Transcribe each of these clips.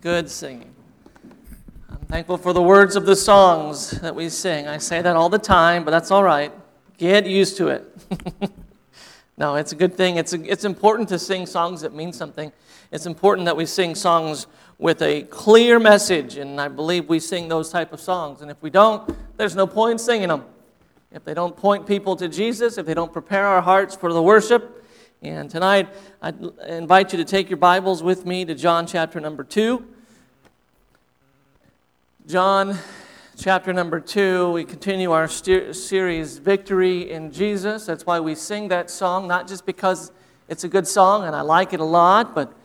good singing. I'm thankful for the words of the songs that we sing. I say that all the time, but that's all right. Get used to it. No, it's a good thing. It's important to sing songs that mean something. It's important that we sing songs with a clear message, and I believe we sing those type of songs. And if we don't, there's no point in singing them. If they don't point people to Jesus, if they don't prepare our hearts for the worship. And tonight, I invite you to take your Bibles with me to John chapter number 2. John chapter number 2, we continue our series, Victory in Jesus. That's why we sing that song, not just because it's a good song and I like it a lot, but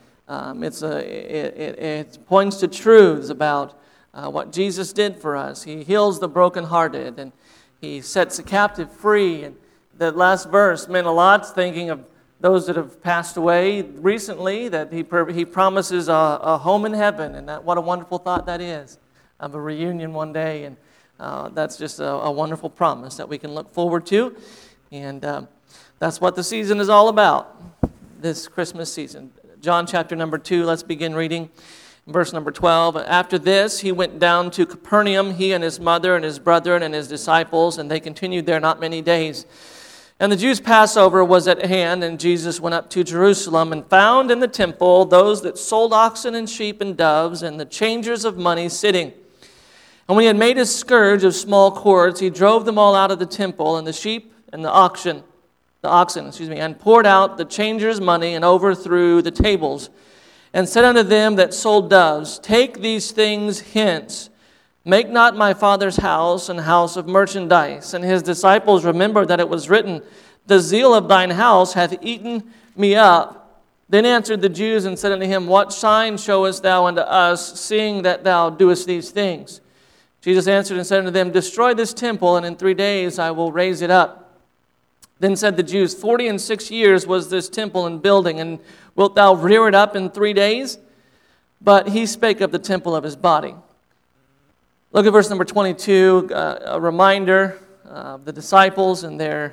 it points to truths about what Jesus did for us. He heals the brokenhearted and He sets the captive free. And that last verse meant a lot, thinking of those that have passed away recently, that He promises a home in heaven, and what a wonderful thought that is, of a reunion one day. And that's just a wonderful promise that we can look forward to. And that's what the season is all about, this Christmas season. John chapter number 2, let's begin reading. Verse number 12, after this, he went down to Capernaum, he and his mother and his brethren and his disciples, and they continued there not many days. And the Jews' Passover was at hand, and Jesus went up to Jerusalem and found in the temple those that sold oxen and sheep and doves and the changers of money sitting. And when he had made a scourge of small cords, he drove them all out of the temple, and the sheep and the oxen, and poured out the changers' money and overthrew the tables. And said unto them that sold doves, take these things hence. Make not my Father's house an house of merchandise. And his disciples remembered that it was written, the zeal of thine house hath eaten me up. Then answered the Jews and said unto him, what sign showest thou unto us, seeing that thou doest these things? Jesus answered and said unto them, destroy this temple, and in 3 days I will raise it up. Then said the Jews, 46 years was this temple in building, and wilt thou rear it up in 3 days? But he spake of the temple of his body. Look at verse number 22, a reminder of the disciples and their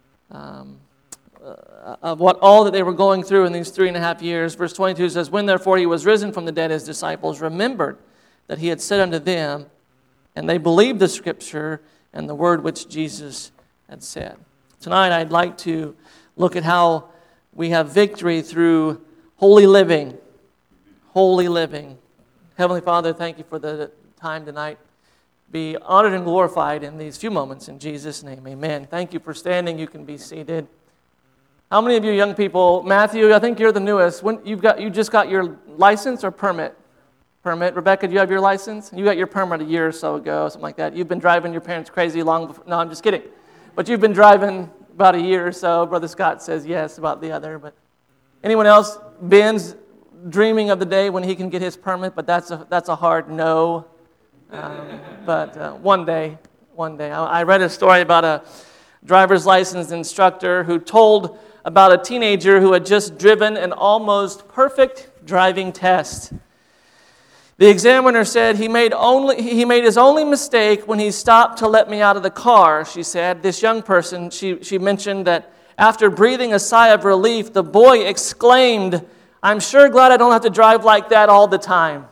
of what all that they were going through in these 3.5 years. Verse 22 says, when therefore he was risen from the dead, his disciples remembered that he had said unto them, and they believed the scripture and the word which Jesus had said. Tonight I'd like to look at how we have victory through holy living. Holy living. Heavenly Father, thank you for the time tonight. Be honored and glorified in these few moments in Jesus' name. Amen. Thank you for standing. You can be seated. How many of you young people, Matthew, I think you're the newest. When you just got your license or permit? Permit. Rebecca, do you have your license? You got your permit a year or so ago, something like that. You've been driving your parents crazy long before. No, I'm just kidding. But you've been driving about a year or so. Brother Scott says yes about the other. But anyone else? Ben's dreaming of the day when he can get his permit, but that's a hard no. But one day. I read a story about a driver's license instructor who told about a teenager who had just driven an almost perfect driving test. The examiner said he made his only mistake when he stopped to let me out of the car, she said. This young person, she mentioned that after breathing a sigh of relief, the boy exclaimed, I'm sure glad I don't have to drive like that all the time.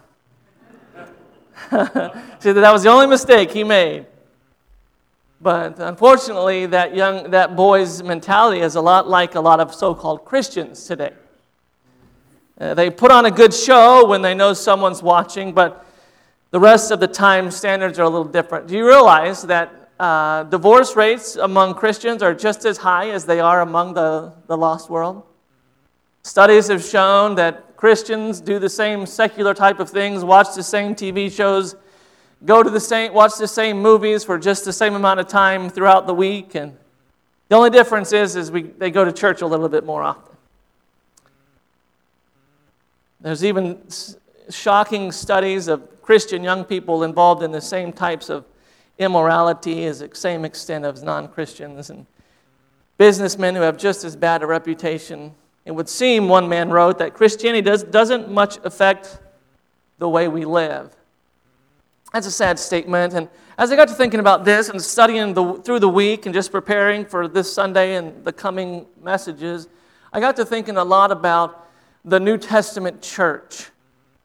She said that was the only mistake he made. But unfortunately, that boy's mentality is a lot like a lot of so-called Christians today. They put on a good show when they know someone's watching, but the rest of the time standards are a little different. Do you realize that divorce rates among Christians are just as high as they are among the lost world? Studies have shown that Christians do the same secular type of things, watch the same TV shows, watch the same movies for just the same amount of time throughout the week, and the only difference is they go to church a little bit more often. There's even shocking studies of Christian young people involved in the same types of immorality as the same extent of non-Christians, and businessmen who have just as bad a reputation. It would seem, one man wrote, that Christianity doesn't much affect the way we live. That's a sad statement. And as I got to thinking about this and studying through the week and just preparing for this Sunday and the coming messages, I got to thinking a lot about the New Testament church.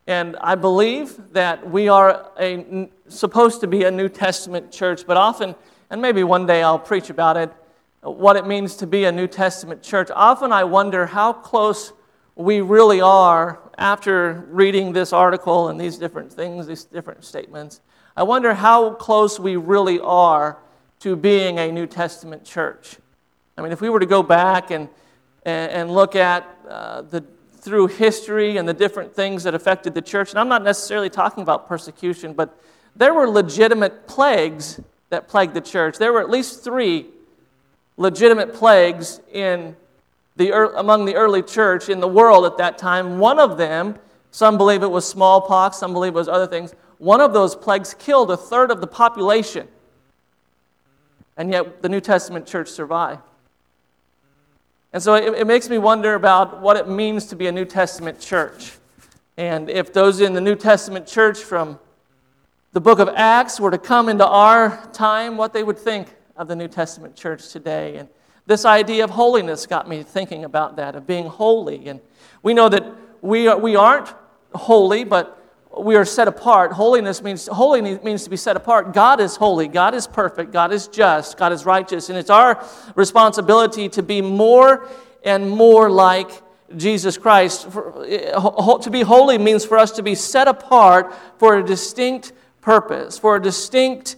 And I believe that we are supposed to be a New Testament church, but often, and maybe one day I'll preach about it, what it means to be a New Testament church. Often I wonder how close we really are after reading this article and these different things, these different statements. I wonder how close we really are to being a New Testament church. I mean, if we were to go back and look at through history and the different things that affected the church, and I'm not necessarily talking about persecution, but there were legitimate plagues that plagued the church. There were at least 3 legitimate plagues among the early church in the world at that time. One of them, some believe it was smallpox, some believe it was other things. One of those plagues killed 1/3 of the population. And yet the New Testament church survived. And so it makes me wonder about what it means to be a New Testament church. And if those in the New Testament church from the book of Acts were to come into our time, what they would think of the New Testament church today. And this idea of holiness got me thinking about that, of being holy. And we know that we aren't holy, but we are set apart. Holy means to be set apart. God is holy. God is perfect. God is just. God is righteous. And it's our responsibility to be more and more like Jesus Christ. To be holy means for us to be set apart for a distinct purpose, for a distinct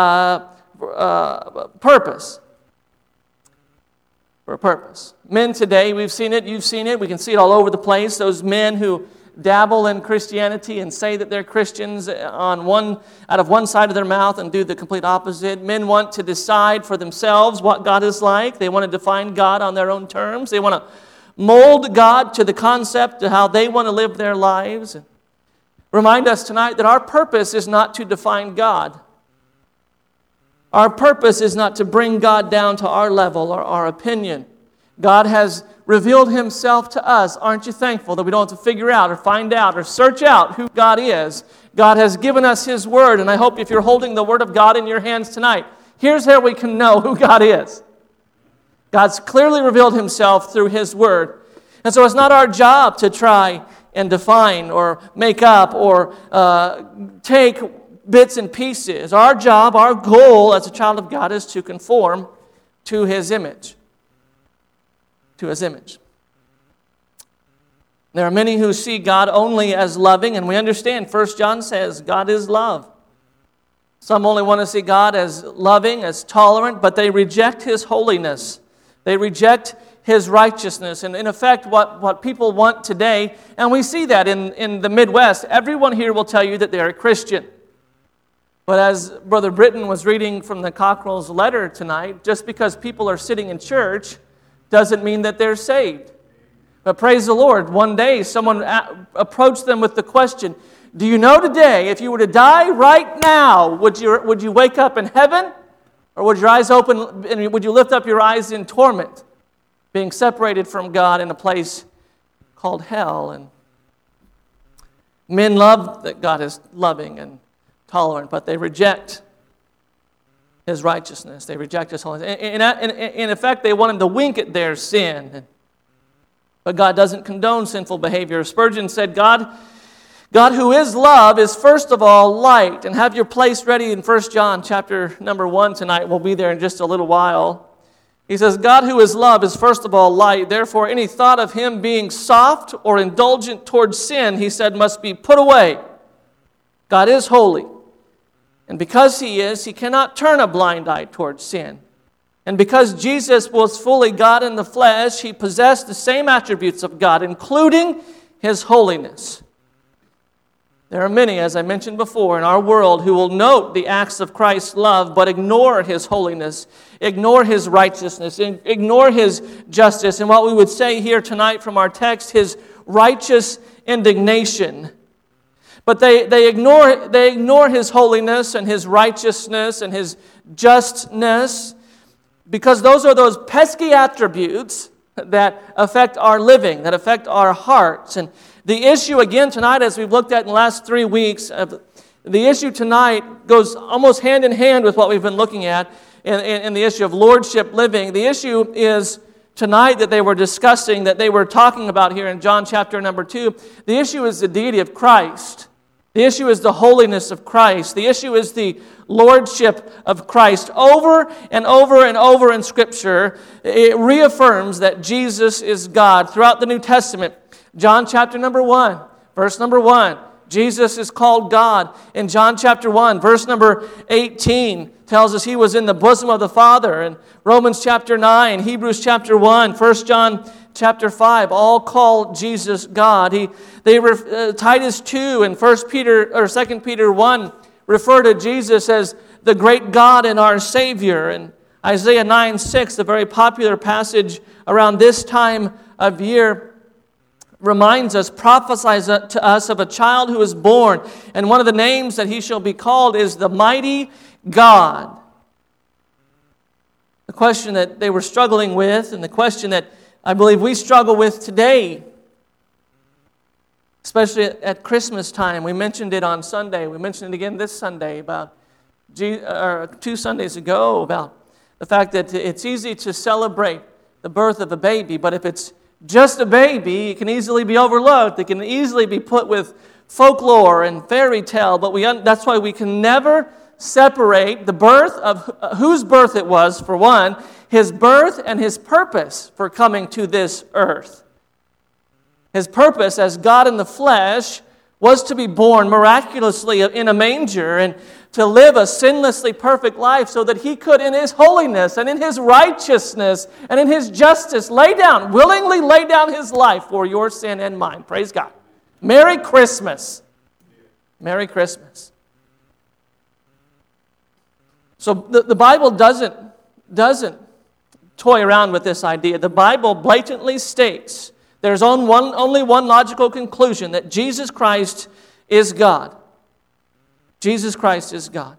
purpose. For a purpose. Men today, we've seen it, you've seen it, we can see it all over the place. Those men who dabble in Christianity and say that they're Christians out of one side of their mouth and do the complete opposite. Men want to decide for themselves what God is like. They want to define God on their own terms. They want to mold God to the concept of how they want to live their lives. And remind us tonight that our purpose is not to define God. Our purpose is not to bring God down to our level or our opinion. God has revealed Himself to us. Aren't you thankful that we don't have to figure out or find out or search out who God is? God has given us His Word, and I hope if you're holding the Word of God in your hands tonight, here's how we can know who God is. God's clearly revealed Himself through His Word. And so it's not our job to try and define or make up or take bits and pieces. Our job, our goal as a child of God is to conform to His image. To His image. There are many who see God only as loving, and we understand 1 John says God is love. Some only want to see God as loving, as tolerant, but they reject His holiness. They reject His righteousness. And in effect, what people want today, and we see that in the Midwest, everyone here will tell you that they're a Christian. But as Brother Britton was reading from the Cockrell's letter tonight, just because people are sitting in church doesn't mean that they're saved. But praise the Lord, one day someone approached them with the question, do you know today, if you were to die right now, would you wake up in heaven? Or would your eyes open, and would you lift up your eyes in torment, being separated from God in a place called hell? And men love that God is loving and tolerant, but they reject His righteousness. They reject His holiness. In effect, they want Him to wink at their sin. But God doesn't condone sinful behavior. Spurgeon said, God who is love is first of all light. And have your place ready in 1 John chapter number 1 tonight. We'll be there in just a little while. He says, God who is love is first of all light. Therefore, any thought of Him being soft or indulgent towards sin, he said, must be put away. God is holy. And because He is, He cannot turn a blind eye towards sin. And because Jesus was fully God in the flesh, He possessed the same attributes of God, including His holiness. There are many, as I mentioned before, in our world who will note the acts of Christ's love, but ignore His holiness, ignore His righteousness, ignore His justice, and what we would say here tonight from our text, His righteous indignation. But they ignore His holiness and His righteousness and His justness, because those are those pesky attributes that affect our living, that affect our hearts. And the issue again tonight, as we've looked at in the last 3 weeks, the issue tonight goes almost hand in hand with what we've been looking at in the issue of lordship living. The issue is tonight that they were discussing, that they were talking about here in John chapter number 2, the issue is the deity of Christ. The issue is the holiness of Christ. The issue is the lordship of Christ. Over and over and over in Scripture, it reaffirms that Jesus is God. Throughout the New Testament, John chapter number 1, verse number 1, Jesus is called God. In John chapter 1, verse number 18, tells us he was in the bosom of the Father. And Romans chapter 9, Hebrews chapter 1, 1 John chapter 5, all call Jesus God. Titus 2 and 1 Peter or 2 Peter 1 refer to Jesus as the great God and our Savior. And Isaiah 9:6, a very popular passage around this time of year, reminds us, prophesies to us of a child who is born, and one of the names that he shall be called is the Mighty God. The question that they were struggling with, and the question that I believe we struggle with today, especially at Christmas time. We mentioned it on Sunday. We mentioned it again this Sunday, about 2 Sundays ago, about the fact that it's easy to celebrate the birth of a baby, but if it's just a baby, it can easily be overlooked. It can easily be put with folklore and fairy tale, but that's why we can never separate the birth of whose birth it was, for one, his birth and his purpose for coming to this earth. His purpose as God in the flesh was to be born miraculously in a manger and to live a sinlessly perfect life so that he could, in his holiness and in his righteousness and in his justice, willingly lay down his life for your sin and mine. Praise God. Merry Christmas. Merry Christmas. So the Bible doesn't toy around with this idea. The Bible blatantly states there's only one logical conclusion, that Jesus Christ is God. Jesus Christ is God.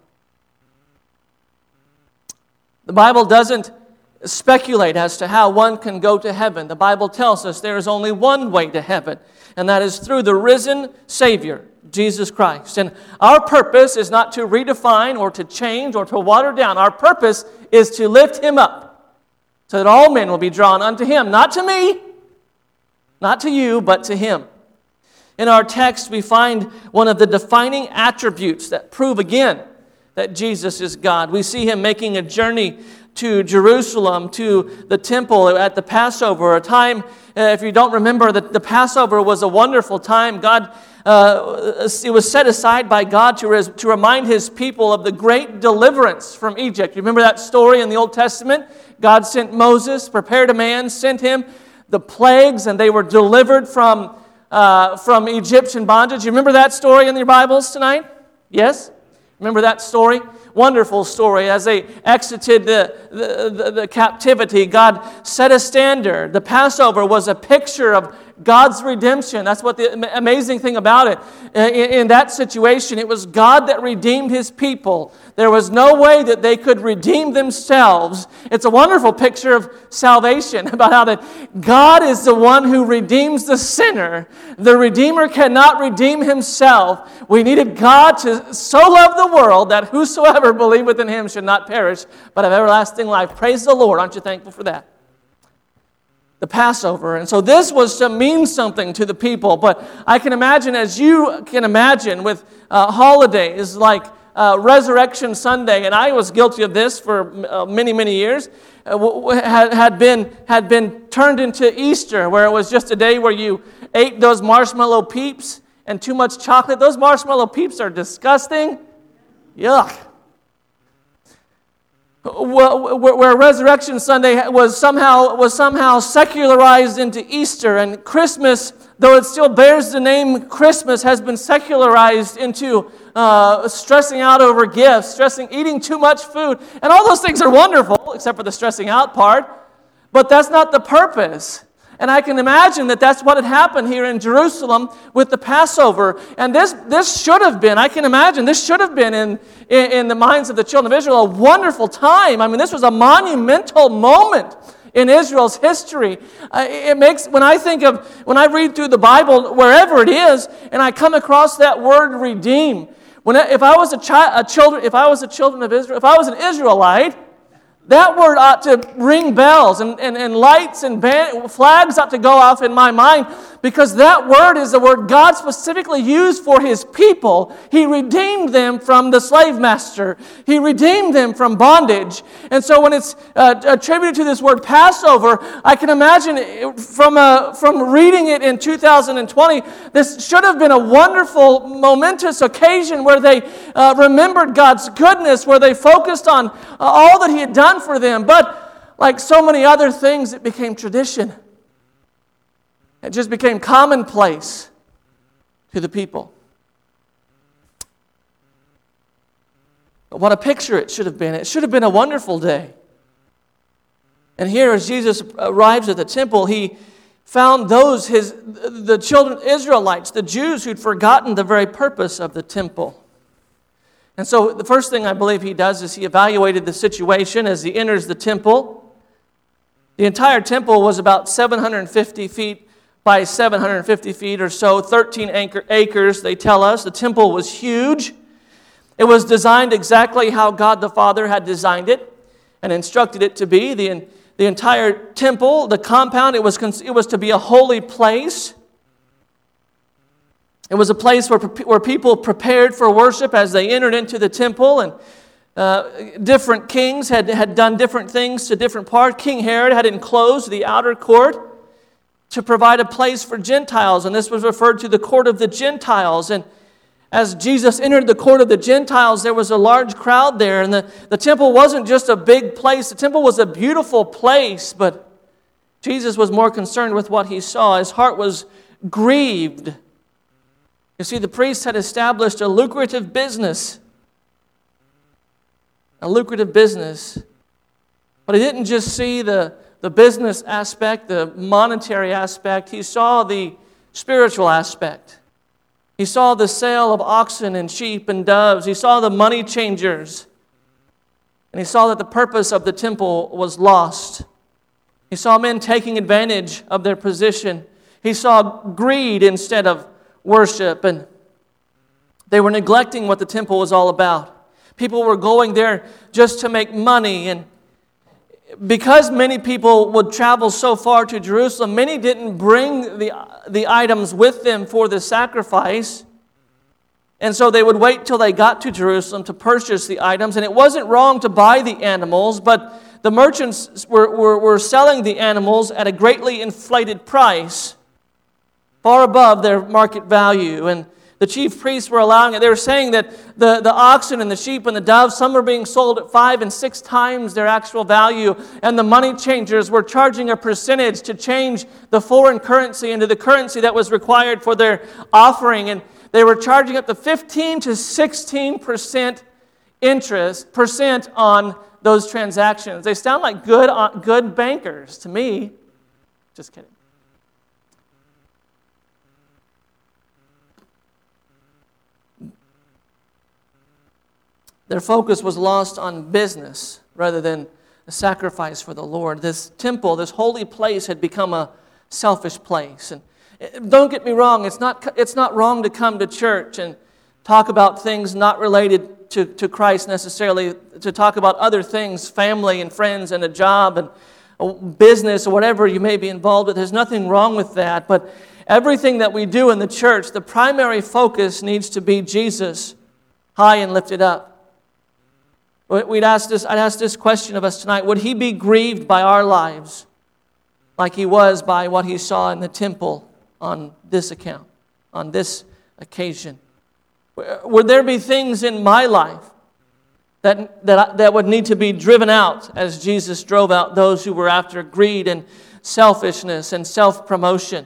The Bible doesn't speculate as to how one can go to heaven. The Bible tells us there is only one way to heaven, and that is through the risen Savior, Jesus Christ. And our purpose is not to redefine or to change or to water down. Our purpose is to lift him up so that all men will be drawn unto him. Not to me, not to you, but to him. In our text, we find one of the defining attributes that prove again that Jesus is God. We see him making a journey to Jerusalem, to the temple at the Passover, a time, if you don't remember, that the Passover was a wonderful time. It was set aside by God to remind his people of the great deliverance from Egypt. You remember that story in the Old Testament? God sent Moses, prepared a man, sent him the plagues, and they were delivered from Egyptian bondage. You remember that story in your Bibles tonight? Yes? Remember that story? Wonderful story. As they exited the captivity, God set a standard. The Passover was a picture of God's redemption. That's what the amazing thing about it. In that situation, it was God that redeemed his people. There was no way that they could redeem themselves. It's a wonderful picture of salvation, about how that God is the one who redeems the sinner. The Redeemer cannot redeem himself. We needed God to so love the world that whosoever believeth in him should not perish, but have everlasting life. Praise the Lord. Aren't you thankful for that? The Passover. And so this was to mean something to the people. But I can imagine, as you can imagine, with holidays like Resurrection Sunday, and I was guilty of this for many, many years, had been turned into Easter, where it was just a day where you ate those marshmallow peeps and too much chocolate. Those marshmallow peeps are disgusting. Yuck. Where Resurrection Sunday was somehow secularized into Easter, and Christmas, though it still bears the name Christmas, has been secularized into stressing out over gifts, eating too much food, and all those things are wonderful, except for the stressing out part, but that's not the purpose. And I can imagine that that's what had happened here in Jerusalem with the Passover. And this should have been, I can imagine, this should have been in the minds of the children of Israel a wonderful time. I mean, this was a monumental moment in Israel's history. When I read through the Bible, wherever it is, and I come across that word redeem, if I was a children of Israel, if I was an Israelite, That word ought to ring bells, and lights and flags ought to go off in my mind, because that word is the word God specifically used for His people. He redeemed them from the slave master. He redeemed them from bondage. And so when it's attributed to this word Passover, I can imagine from reading it in 2020, this should have been a wonderful, momentous occasion where they remembered God's goodness, where they focused on all that He had done for them. But like so many other things, it became tradition. It just became commonplace to the people. But what a picture it should have been. It should have been a wonderful day. And here, as Jesus arrives at the temple, He found the children, Israelites, the Jews who'd forgotten the very purpose of the temple. And so the first thing I believe He does is He evaluated the situation as He enters the temple. The entire temple was about 750 feet by 750 feet or so, 13 acres, they tell us. The temple was huge. It was designed exactly how God the Father had designed it and instructed it to be. The entire temple, the compound, it was to be a holy place. It was a place where people prepared for worship as they entered into the temple, and different kings had done different things to different parts. King Herod had enclosed the outer court to provide a place for Gentiles, and this was referred to the court of the Gentiles. And as Jesus entered the court of the Gentiles, there was a large crowd there, and the temple wasn't just a big place. The temple was a beautiful place, but Jesus was more concerned with what He saw. His heart was grieved. You see, the priests had established a lucrative business. A lucrative business. But He didn't just see the business aspect, the monetary aspect. He saw the spiritual aspect. He saw the sale of oxen and sheep and doves. He saw the money changers. And He saw that the purpose of the temple was lost. He saw men taking advantage of their position. He saw greed instead of worship. And they were neglecting what the temple was all about. People were going there just to make money. And because many people would travel so far to Jerusalem, many didn't bring the items with them for the sacrifice. And so they would wait till they got to Jerusalem to purchase the items. And it wasn't wrong to buy the animals, but the merchants were selling the animals at a greatly inflated price, far above their market value. And the chief priests were allowing it. They were saying that the oxen and the sheep and the doves, some were being sold at 5 and 6 times their actual value. And the money changers were charging a percentage to change the foreign currency into the currency that was required for their offering. And they were charging up to 15 to 16% interest on those transactions. They sound like good bankers to me. Just kidding. Their focus was lost on business rather than a sacrifice for the Lord. This temple, this holy place, had become a selfish place. And don't get me wrong, it's not wrong to come to church and talk about things not related to Christ necessarily, to talk about other things, family and friends and a job and business or whatever you may be involved with. There's nothing wrong with that. But everything that we do in the church, the primary focus needs to be Jesus, high and lifted up. I'd ask this question of us tonight. Would He be grieved by our lives like He was by what He saw in the temple on this account, on this occasion? Would there be things in my life that would need to be driven out as Jesus drove out those who were after greed and selfishness and self-promotion?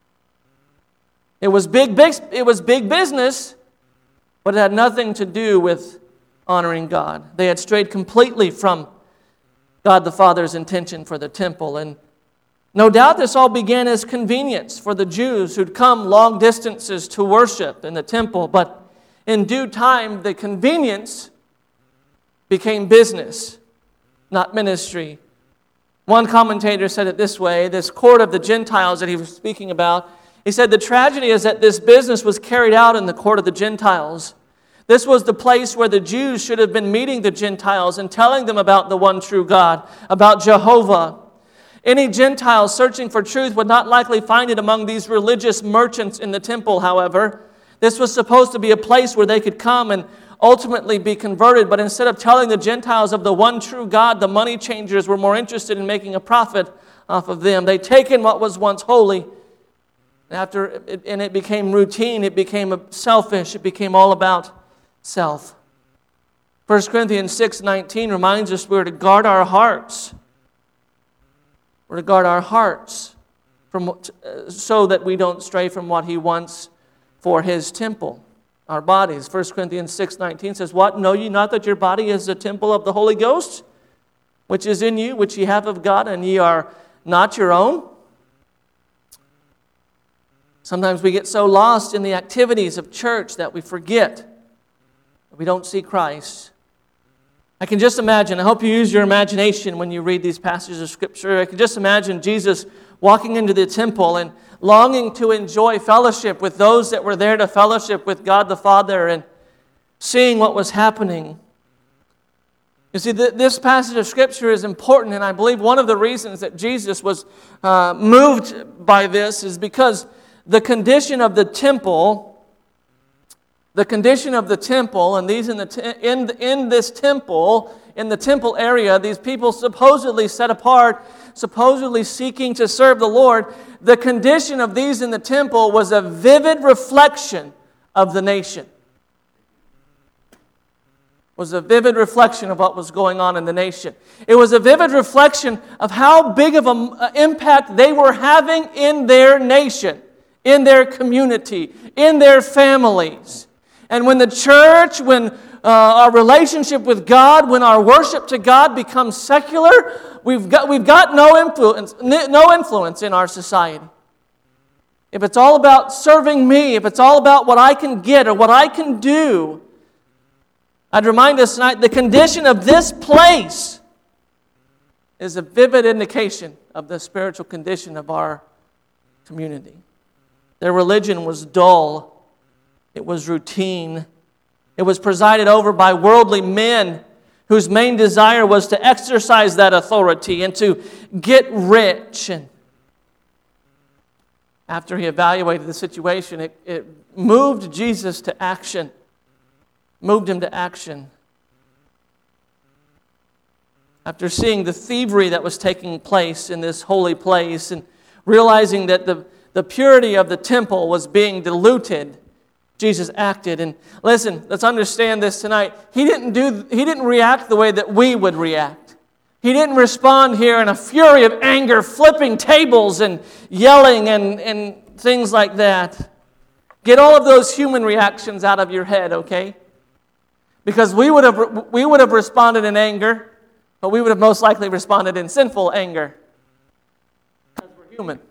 It was big business, but it had nothing to do with honoring God. They had strayed completely from God the Father's intention for the temple. And no doubt this all began as convenience for the Jews who'd come long distances to worship in the temple. But in due time, the convenience became business, not ministry. One commentator said it this way, this court of the Gentiles that he was speaking about, he said the tragedy is that this business was carried out in the court of the Gentiles. This was the place where the Jews should have been meeting the Gentiles and telling them about the one true God, about Jehovah. Any Gentiles searching for truth would not likely find it among these religious merchants in the temple, however. This was supposed to be a place where they could come and ultimately be converted, but instead of telling the Gentiles of the one true God, the money changers were more interested in making a profit off of them. They'd taken what was once holy, and it became routine, it became selfish, it became all about self. 1 Corinthians 6:19 reminds us we're to guard our hearts. We're to guard our hearts so that we don't stray from what He wants for His temple, our bodies. 1 Corinthians 6:19 says, "What? Know ye not that your body is a temple of the Holy Ghost, which is in you, which ye have of God, and ye are not your own?" Sometimes we get so lost in the activities of church that we forget that we don't see Christ. I can just imagine, I hope you use your imagination when you read these passages of Scripture. I can just imagine Jesus walking into the temple and longing to enjoy fellowship with those that were there to fellowship with God the Father and seeing what was happening. You see, this passage of Scripture is important, and I believe one of the reasons that Jesus was moved by this is because the condition of the temple, and these in this temple, in the temple area, these people supposedly set apart, supposedly seeking to serve the Lord, the condition of these in the temple was a vivid reflection of the nation. Was a vivid reflection of what was going on in the nation. It was a vivid reflection of how big of an impact they were having in their nation, in their community, in their families. And when the church, when our relationship with God, when our worship to God becomes secular, we've got no influence in our society. If it's all about serving me, if it's all about what I can get or what I can do, I'd remind us tonight, the condition of this place is a vivid indication of the spiritual condition of our community. Their religion was dull. It was routine. It was presided over by worldly men whose main desire was to exercise that authority and to get rich. And after He evaluated the situation, it moved Jesus to action. Moved Him to action. After seeing the thievery that was taking place in this holy place and realizing that the purity of the temple was being diluted, Jesus acted. And listen, let's understand this tonight. He didn't react the way that we would react. He didn't respond here in a fury of anger, flipping tables and yelling and things like that. Get all of those human reactions out of your head, okay? Because we would have responded in anger, but we would have most likely responded in sinful anger. Because we're human.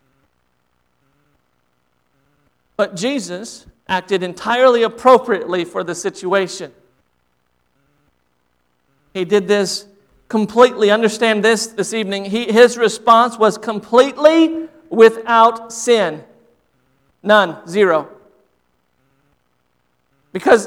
But Jesus acted entirely appropriately for the situation. He did this completely. Understand this evening. His response was completely without sin. None. Zero. Because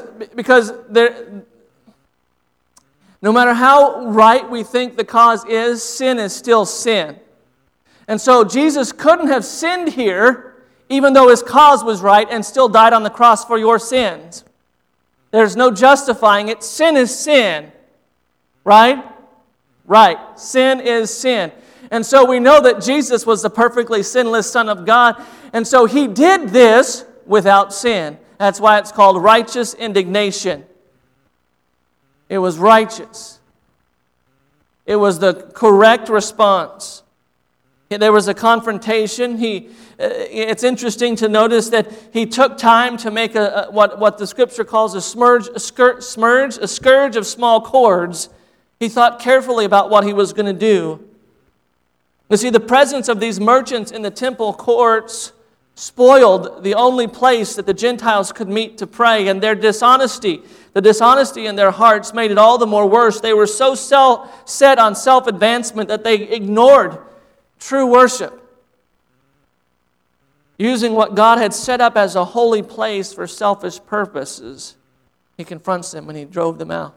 no matter how right we think the cause is, sin is still sin. And so Jesus couldn't have sinned here, even though His cause was right, and still died on the cross for your sins. There's no justifying it. Sin is sin. Right? Right. Sin is sin. And so we know that Jesus was the perfectly sinless Son of God, and so He did this without sin. That's why it's called righteous indignation. It was righteous. It was the correct response. There was a confrontation. It's interesting to notice that He took time to make what the Scripture calls a scourge of small cords. He thought carefully about what He was going to do. You see, the presence of these merchants in the temple courts spoiled the only place that the Gentiles could meet to pray, and their dishonesty, the dishonesty in their hearts made it all the more worse. They were so set on self-advancement that they ignored true worship, using what God had set up as a holy place for selfish purposes. He confronts them and he drove them out.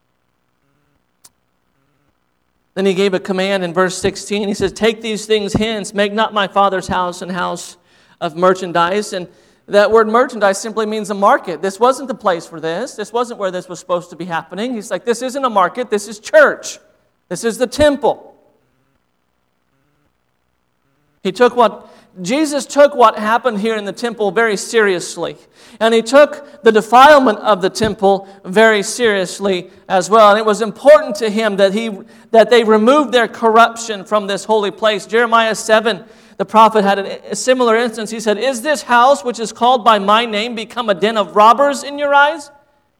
Then he gave a command in verse 16. He says, take these things hence, make not my Father's house an house of merchandise. And that word merchandise simply means a market. This wasn't the place for this. This wasn't where this was supposed to be happening. He's like, this isn't a market, this is church. This is the temple. Jesus took what happened here in the temple very seriously. And he took the defilement of the temple very seriously as well. And it was important to him that they removed their corruption from this holy place. Jeremiah 7, the prophet had a similar instance. He said, is this house which is called by my name become a den of robbers in your eyes?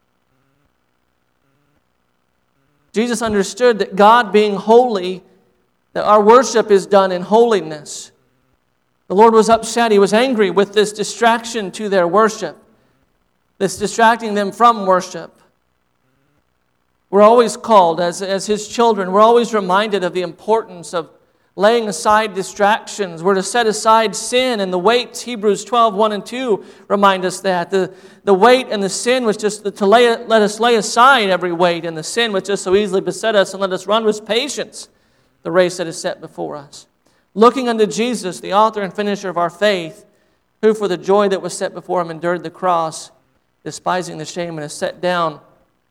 Jesus understood that God being holy, that our worship is done in holiness. The Lord was upset. He was angry with this distraction to their worship, this distracting them from worship. We're always called, as His children, we're always reminded of the importance of laying aside distractions. We're to set aside sin and the weights. Hebrews 12, 1 and 2 remind us that. The weight and the sin was just let us lay aside every weight and the sin which just so easily beset us, and let us run with patience the race that is set before us. Looking unto Jesus, the author and finisher of our faith, who for the joy that was set before Him endured the cross, despising the shame, and is set down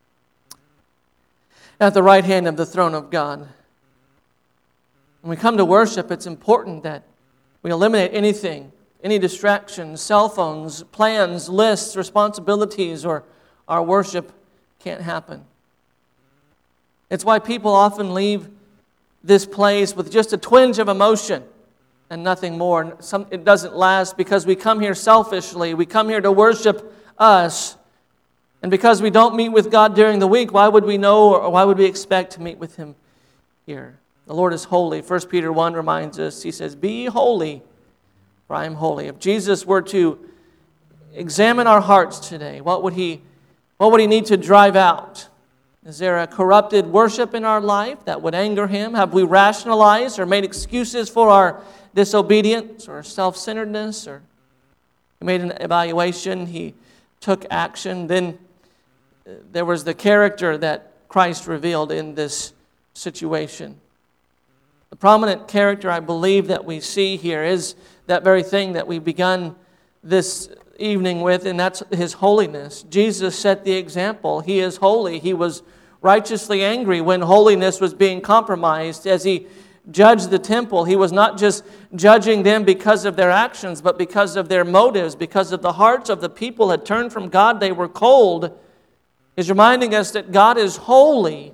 at the right hand of the throne of God. When we come to worship, it's important that we eliminate anything, any distractions, cell phones, plans, lists, responsibilities, or our worship can't happen. It's why people often leave this place with just a twinge of emotion and nothing more. It doesn't last because we come here selfishly. We come here to worship us. And because we don't meet with God during the week, why would we know or why would we expect to meet with Him here? The Lord is holy. 1 Peter 1 reminds us, he says, be holy, for I am holy. If Jesus were to examine our hearts today, what would He need to drive out? Is there a corrupted worship in our life that would anger Him? Have we rationalized or made excuses for our disobedience or self-centeredness? Or He made an evaluation, He took action. Then there was the character that Christ revealed in this situation. The prominent character I believe that we see here is that very thing that we begun this evening with, and that's His holiness. Jesus set the example. He is holy. He was righteously angry when holiness was being compromised. As He judged the temple, He was not just judging them because of their actions, but because of their motives, because of the hearts of the people had turned from God. They were cold. He's reminding us that God is holy.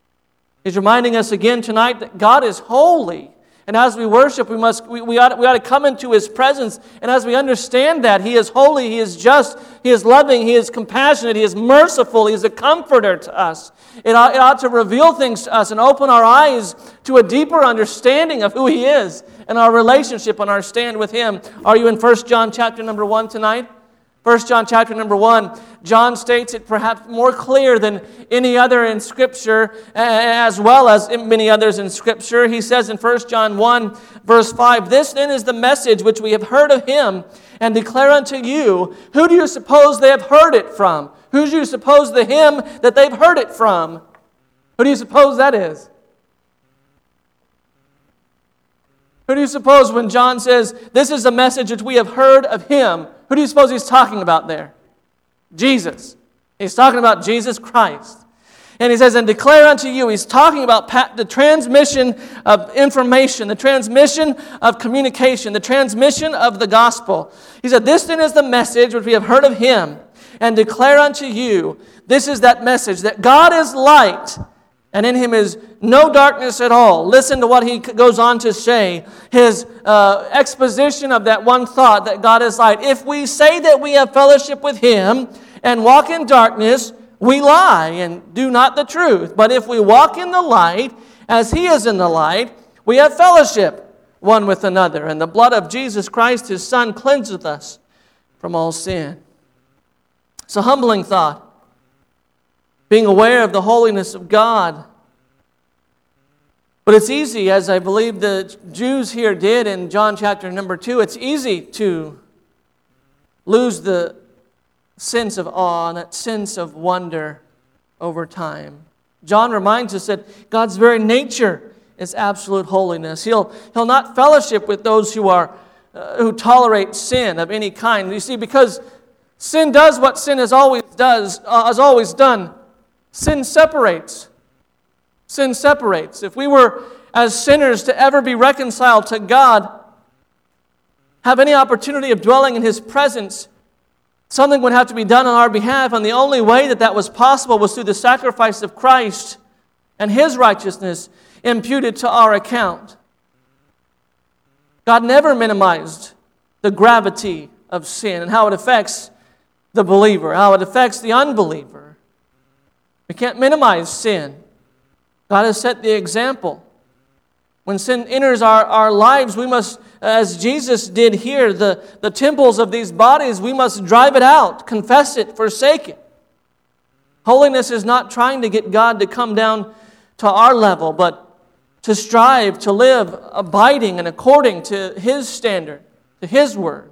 He's reminding us again tonight that God is holy. And as we worship, we ought to come into His presence. And as we understand that He is holy, He is just, He is loving, He is compassionate, He is merciful, He is a comforter to us. It ought to reveal things to us and open our eyes to a deeper understanding of who He is and our relationship and our stand with Him. Are you in 1 John chapter number 1 tonight? 1 John chapter number 1, John states it perhaps more clear than any other in Scripture, as well as many others in Scripture. He says in 1 John 1, verse 5, this then is the message which we have heard of Him and declare unto you. Who do you suppose they have heard it from? Who do you suppose the Him that they've heard it from? Who do you suppose that is? Who do you suppose when John says, this is a message which we have heard of Him, who do you suppose he's talking about there? Jesus. He's talking about Jesus Christ. And he says, and declare unto you, he's talking about the transmission of information, the transmission of communication, the transmission of the gospel. He said, this then is the message which we have heard of Him, and declare unto you, this is that message, that God is light, and in Him is no darkness at all. Listen to what he goes on to say. His exposition of that one thought, that God is light. If we say that we have fellowship with Him and walk in darkness, we lie and do not the truth. But if we walk in the light, as He is in the light, we have fellowship one with another. And the blood of Jesus Christ, His Son, cleanseth us from all sin. It's a humbling thought. Being aware of the holiness of God. But it's easy, as I believe the Jews here did in John chapter number 2, it's easy to lose the sense of awe and that sense of wonder over time. John reminds us that God's very nature is absolute holiness. He'll not fellowship with those who tolerate sin of any kind. You see, because sin does what sin has always done. Sin separates. Sin separates. If we were, as sinners, to ever be reconciled to God, have any opportunity of dwelling in His presence, something would have to be done on our behalf, and the only way that was possible was through the sacrifice of Christ and His righteousness imputed to our account. God never minimized the gravity of sin and how it affects the believer, how it affects the unbeliever. We can't minimize sin. God has set the example. When sin enters our lives, we must, as Jesus did here, the temples of these bodies, we must drive it out, confess it, forsake it. Holiness is not trying to get God to come down to our level, but to strive to live abiding and according to His standard, to His word.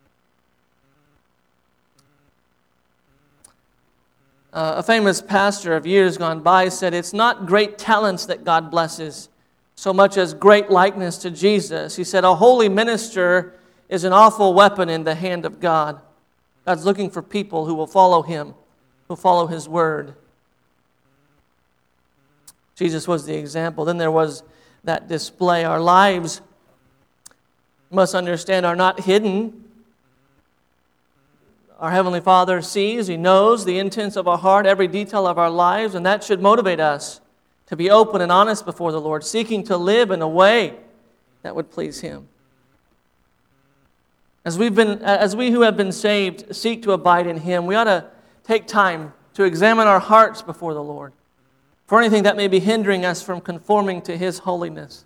A famous pastor of years gone by said, "It's not great talents that God blesses, so much as great likeness to Jesus." He said, "A holy minister is an awful weapon in the hand of God." God's looking for people who will follow Him, who will follow His word. Jesus was the example. Then there was that display. Our lives, you must understand, are not hidden. Our Heavenly Father sees, He knows the intents of our heart, every detail of our lives, and that should motivate us to be open and honest before the Lord, seeking to live in a way that would please Him. As we who have been saved seek to abide in Him, we ought to take time to examine our hearts before the Lord for anything that may be hindering us from conforming to His holiness.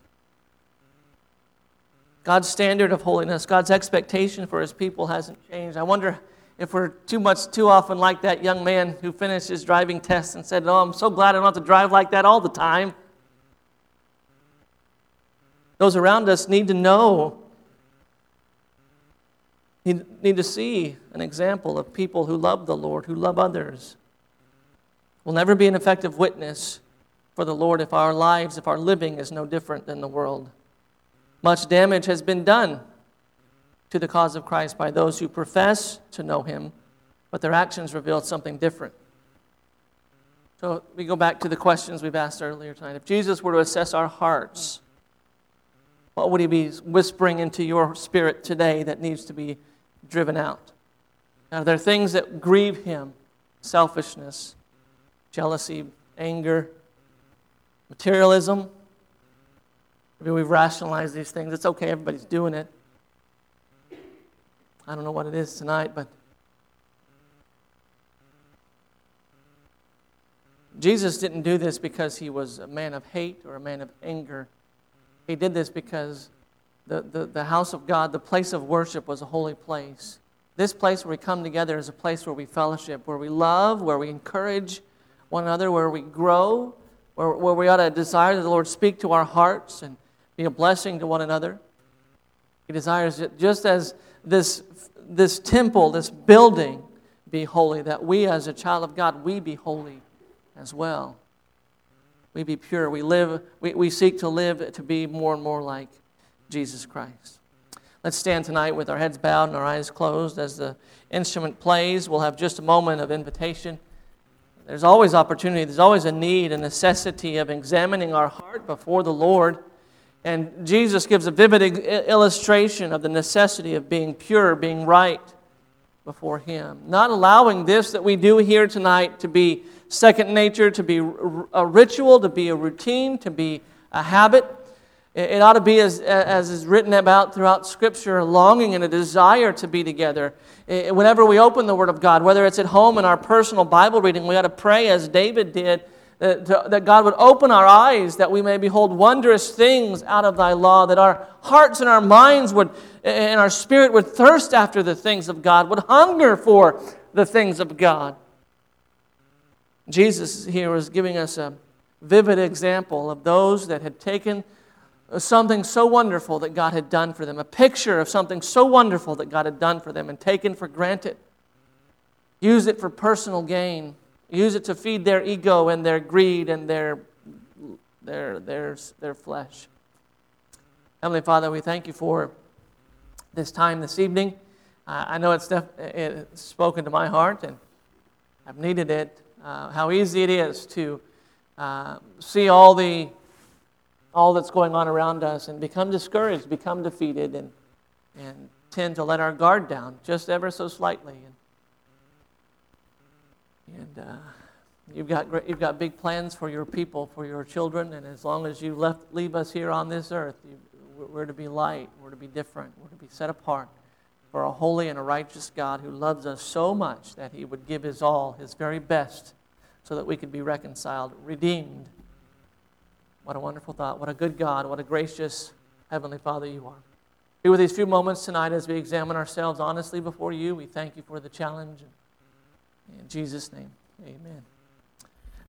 God's standard of holiness, God's expectation for His people hasn't changed. I wonder if we're too often like that young man who finished his driving test and said, "Oh, I'm so glad I don't have to drive like that all the time." Those around us need to know, need to see an example of people who love the Lord, who love others. We'll never be an effective witness for the Lord if our lives, if our living is no different than the world. Much damage has been done to the cause of Christ by those who profess to know Him, but their actions reveal something different. So we go back to the questions we've asked earlier tonight. If Jesus were to assess our hearts, what would He be whispering into your spirit today that needs to be driven out? Are there things that grieve Him? Selfishness, jealousy, anger, materialism? Maybe we've rationalized these things. It's okay, everybody's doing it. I don't know what it is tonight, but Jesus didn't do this because He was a man of hate or a man of anger. He did this because the house of God, the place of worship, was a holy place. This place where we come together is a place where we fellowship, where we love, where we encourage one another, where we grow, where we ought to desire that the Lord speak to our hearts and be a blessing to one another. He desires that just as this temple, this building, be holy, that we as a child of God, we be holy as well. We be pure. We seek to live to be more and more like Jesus Christ. Let's stand tonight with our heads bowed and our eyes closed as the instrument plays. We'll have just a moment of invitation. There's always opportunity. There's always a need, a necessity of examining our heart before the Lord. And Jesus gives a vivid illustration of the necessity of being pure, being right before Him. Not allowing this that we do here tonight to be second nature, to be a ritual, to be a routine, to be a habit. It ought to be, as is written about throughout Scripture, a longing and a desire to be together. Whenever we open the Word of God, whether it's at home in our personal Bible reading, we ought to pray as David did, that God would open our eyes, that we may behold wondrous things out of Thy law, that our hearts and our minds would, and our spirit would thirst after the things of God, would hunger for the things of God. Jesus here was giving us a vivid example of those that had taken something so wonderful that God had done for them, a picture of something so wonderful that God had done for them and taken for granted. use it for personal gain, use it to feed their ego and their greed and their flesh. Heavenly Father, we thank you for this time this evening. I know it's spoken to my heart, and I've needed it. How easy it is to see all that's going on around us and become discouraged, become defeated, and tend to let our guard down just ever so slightly. And you've got big plans for your people, for your children, and as long as you leave us here on this earth, we're to be light, we're to be different, we're to be set apart for a holy and a righteous God who loves us so much that He would give His all, His very best, so that we could be reconciled, redeemed. What a wonderful thought. What a good God. What a gracious Heavenly Father you are. Be with these few moments tonight as we examine ourselves honestly before you. We thank you for the challenge. In Jesus' name, amen.